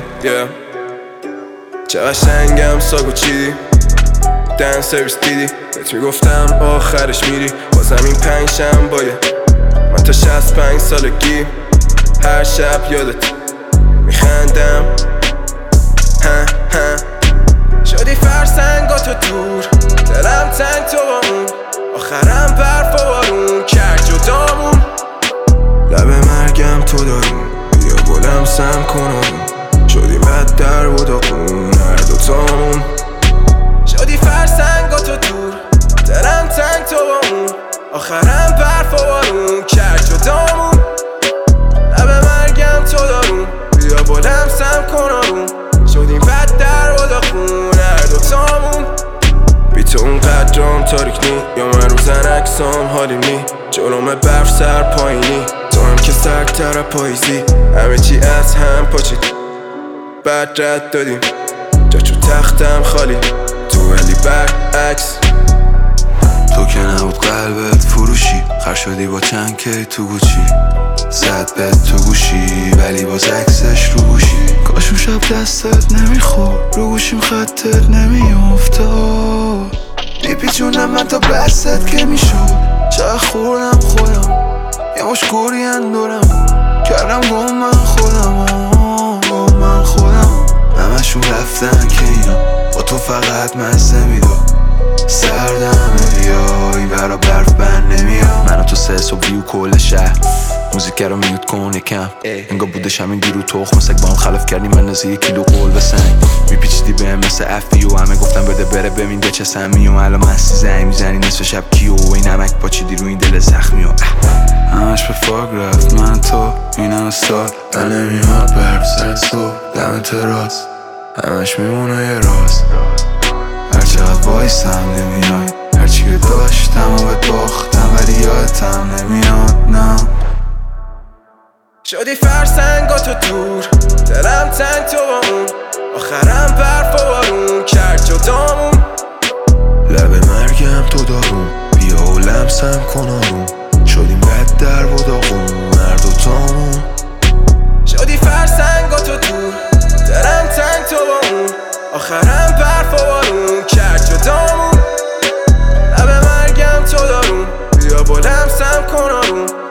چه قشنگم ساگو چیدی دن سرویس دیدی بهت میگفتم آخرش میری بازم این 5 شنبه‌یه من تا 65 سالگی هر شب یادت میخندم شدی فرسنگاتو دور دلم تنگ تو با اون آخرم برف و بارون کرد جدامون لب مرگم تو دارون بیا گلم سم کنم شدیم بد در و داغون هر دوتامون شدی فرسنگاتو دور دلم تنگ تو با اون آخرم برف و بارون کرد جدامون لب مرگم تو دارون بیا گلم سم کنم شدیم بد در و داغون هر دوتامون بی تو اون قدرام تاریک نی یا من روزن اکسام حالیم نی جلوم برف سر پایینی تو هم که سرکتر پاییزی همه چی از هم پاچید بعد رد دادیم جا چو تختم خالی تو ولی برعکس تو که نبود قلبت فروشی خر شدی با چند کی تو گوچی زد به تو گوشی ولی باز عکسش رو گوشی کاش اون شب دستت نمیخورد رو گوشیم خطت نمیافتاد میپیچونم من تا بست که میشد چه خوردم خودم یه مش گورین دورم کردم گم من خودم همشون رفتن که اینا با تو فقط مزه میداد سردم بیا این برا برف بند نمیاد من و تو سه صبح ویو کل شهر موزیک رو میوت کن یکم انگار بودش همین دیرو تخم سگ با هم خلاف کردیم من نزه 1 کیلو قول به سنگ میپیچیدی به هم مثل افی و همه گفتم بده بره ببین به چه سمی و الان مستی زنگ میزنی نصف شب کیو و این نمک پاچیدی رو این دل زخمی و همش به فاگ رفت من تو این هم سال دل نمیاد برف سر صبح دم تراس همش میمونه یه راز هرچقدر وایسم نمیای هرچی که داشتم و بهت باختم ولی یادتم نمیاد نه شدی فرسنگاتو دور دلم تنگ تو با اون آخرم برف و بارون کرد جدامون لب مرگم تو دارون بیا و لمسم کن آروم شدیم بد در و داغون هر دوتامون شدی فرسنگاتو دور دلم تنگ تو با اون آخرم برف و بارون کرد جدامون لب مرگم تو دارون بیا بلم سم کن آروم